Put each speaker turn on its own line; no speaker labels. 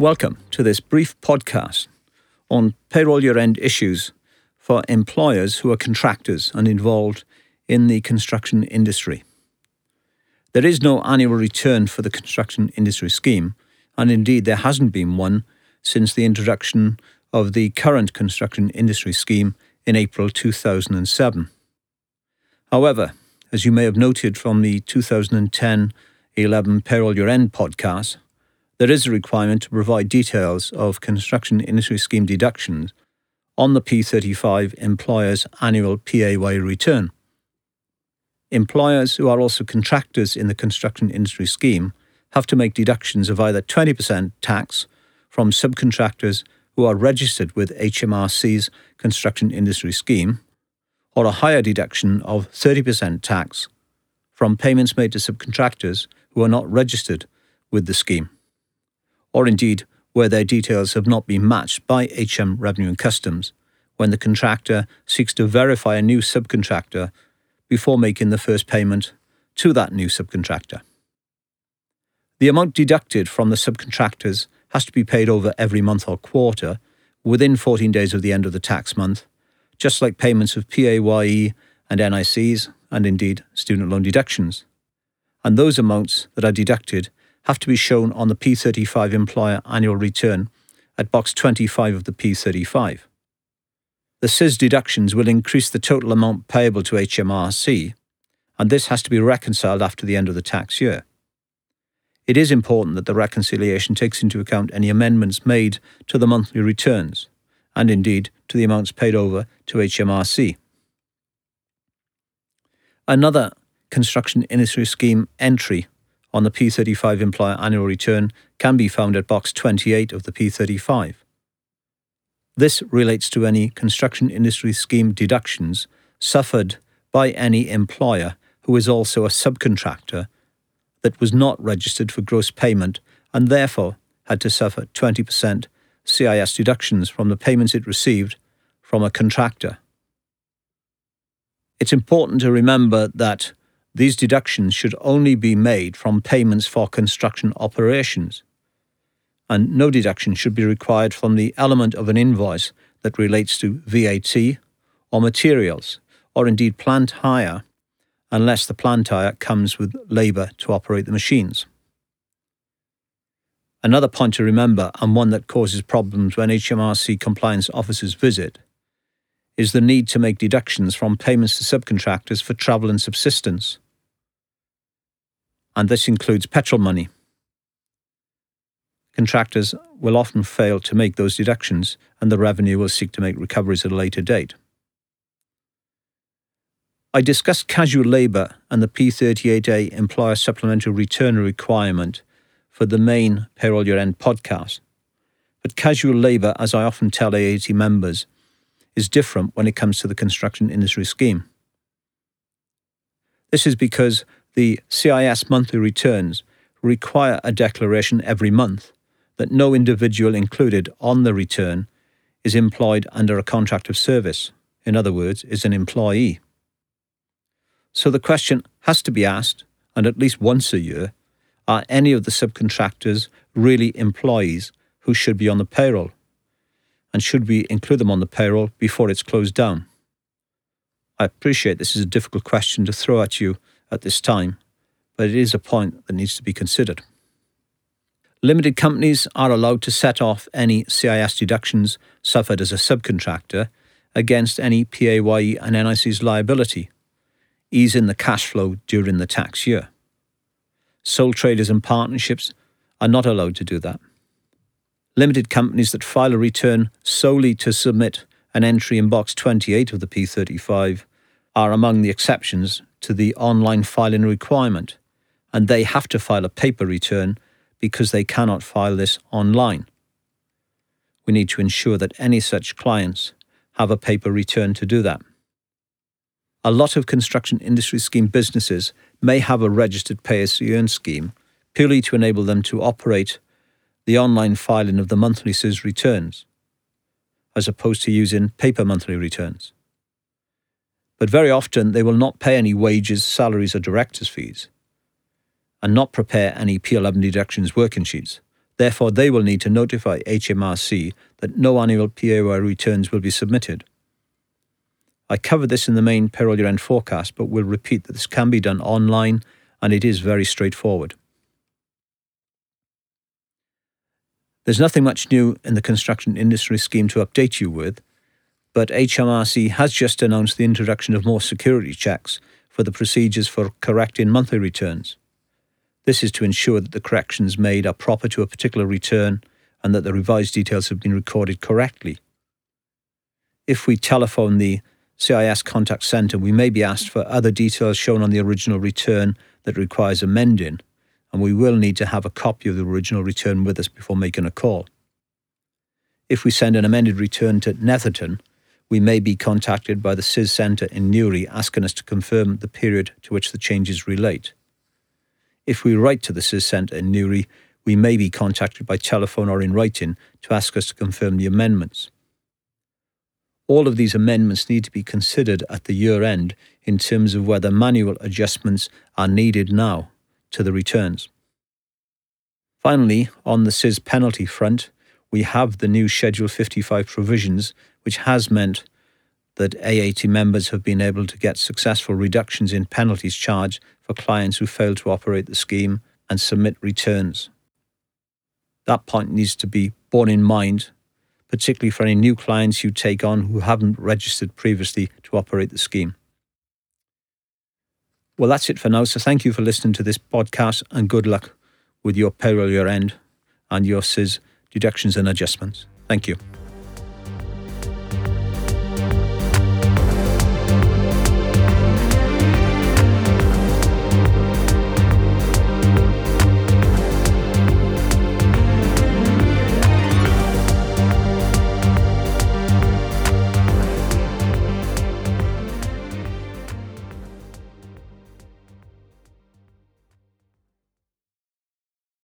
Welcome to this brief podcast on payroll year-end issues for employers who are contractors and involved in the construction industry. There is no annual return for the construction industry scheme, and indeed there hasn't been one since the introduction of the current construction industry scheme in April 2007. However, as you may have noted from the 2010-11 Payroll Year-End podcast, there is a requirement to provide details of construction industry scheme deductions on the P35 employer's annual PAYE return. Employers who are also contractors in the construction industry scheme have to make deductions of either 20% tax from subcontractors who are registered with HMRC's construction industry scheme, or a higher deduction of 30% tax from payments made to subcontractors who are not registered with the scheme, or indeed where their details have not been matched by HM Revenue and Customs when the contractor seeks to verify a new subcontractor before making the first payment to that new subcontractor. The amount deducted from the subcontractors has to be paid over every month or quarter within 14 days of the end of the tax month, just like payments of PAYE and NICs and indeed student loan deductions. And those amounts that are deducted have to be shown on the P35 employer annual return at box 25 of the P35. The CIS deductions will increase the total amount payable to HMRC, and this has to be reconciled after the end of the tax year. It is important that the reconciliation takes into account any amendments made to the monthly returns, and indeed to the amounts paid over to HMRC. Another construction industry scheme entry on the P35 employer annual return can be found at box 28 of the P35. This relates to any construction industry scheme deductions suffered by any employer who is also a subcontractor that was not registered for gross payment and therefore had to suffer 20% CIS deductions from the payments it received from a contractor. It's important to remember that these deductions should only be made from payments for construction operations, and no deduction should be required from the element of an invoice that relates to VAT or materials, or indeed plant hire, unless the plant hire comes with labour to operate the machines. Another point to remember, and one that causes problems when HMRC compliance officers visit, is the need to make deductions from payments to subcontractors for travel and subsistence. And this includes petrol money. Contractors will often fail to make those deductions, and the revenue will seek to make recoveries at a later date. I discussed casual labour and the P38A employer supplementary return requirement for the main Payroll Year-End podcast. But casual labour, as I often tell AAT members, is different when it comes to the construction industry scheme. This is because the CIS monthly returns require a declaration every month that no individual included on the return is employed under a contract of service, in other words, is an employee. So the question has to be asked, and at least once a year, are any of the subcontractors really employees who should be on the payroll? And should we include them on the payroll before it's closed down? I appreciate this is a difficult question to throw at you at this time, but it is a point that needs to be considered. Limited companies are allowed to set off any CIS deductions suffered as a subcontractor against any PAYE and NIC's liability, easing the cash flow during the tax year. Sole traders and partnerships are not allowed to do that. Limited companies that file a return solely to submit an entry in box 28 of the P35 are among the exceptions to the online filing requirement, and they have to file a paper return because they cannot file this online. We need to ensure that any such clients have a paper return to do that. A lot of construction industry scheme businesses may have a registered pay-as-you-earn scheme purely to enable them to operate the online filing of the monthly CIS returns, as opposed to using paper monthly returns. But very often they will not pay any wages, salaries or directors' fees, and not prepare any P11 deductions working sheets. Therefore, they will need to notify HMRC that no annual PAYE returns will be submitted. I covered this in the main payroll year-end forecast, but will repeat that this can be done online and it is very straightforward. There's nothing much new in the construction industry scheme to update you with, but HMRC has just announced the introduction of more security checks for the procedures for correcting monthly returns. This is to ensure that the corrections made are proper to a particular return and that the revised details have been recorded correctly. If we telephone the CIS contact centre, we may be asked for other details shown on the original return that requires amending, and we will need to have a copy of the original return with us before making a call. If we send an amended return to Netherton, we may be contacted by the CIS Centre in Newry asking us to confirm the period to which the changes relate. If we write to the CIS Centre in Newry, we may be contacted by telephone or in writing to ask us to confirm the amendments. All of these amendments need to be considered at the year end in terms of whether manual adjustments are needed now to the returns. Finally, on the CIS penalty front, we have the new Schedule 55 provisions, which has meant that AAT members have been able to get successful reductions in penalties charged for clients who fail to operate the scheme and submit returns. That point needs to be borne in mind, particularly for any new clients you take on who haven't registered previously to operate the scheme. Well, that's it for now, so thank you for listening to this podcast and good luck with your payroll year end and your CIS deductions and adjustments. Thank you.